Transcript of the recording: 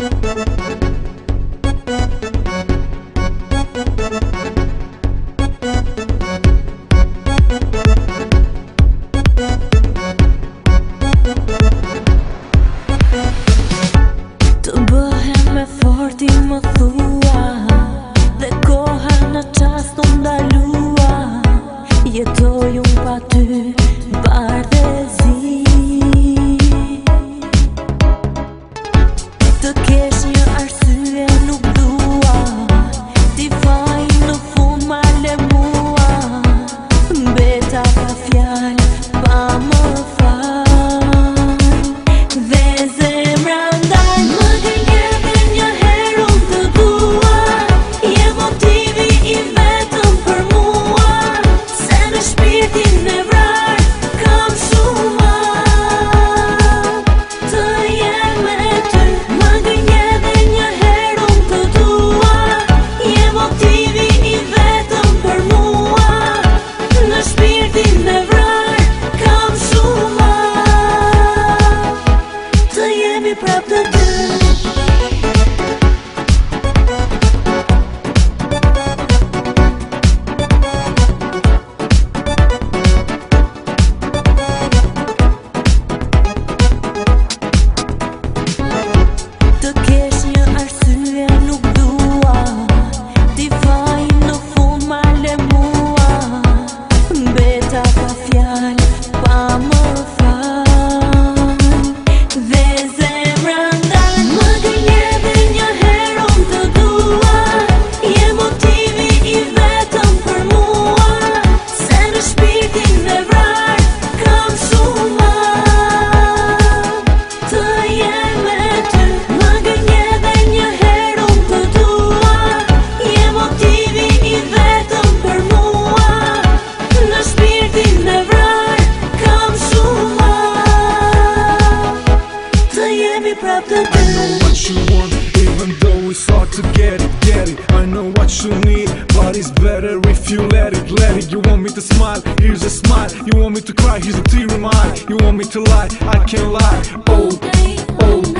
Të bëhem me forti më thua, dhe koha në qast të ndalua. Jetoj unë pa ty, bardhezi. Të kesh një arsye nuk dua, ti faj në fund male mua. Mbeta pa fjall, pa më fal, dhe zemra ndaj. Më gënjer dhe një herë unë të dua, je motivi i vetëm për mua. Se në shpirtin e vrar, kam shumë të jem me ty. Më gënjer dhe një herë unë të dua, je motivi i vetëm për mua. Në shpirtin e vrar, kam shumë të jemi prap të dy. Të kesh një arsye nuk dua, ti faj në fund male mua. Mbeta pa fjall, pa më fal, dhe zemra ndal. Më gënjer dhe një herë unë të dua, je motivi i vetëm për mua. Se në shpirtin e vrar, kam shumë të jem me ty. Më gënjer dhe një herë unë të dua, je motivi i vetëm për mua. Në shpirtin e vrar, kam shumë të jemi prap të dy. What you want, even though it's hard to get it, get it. I know what you need, but it's better if you let it, let it. You want me to smile, here's a smile. You want me to cry, here's a tear in my eye. You want me to lie, I can't lie. Oh, oh,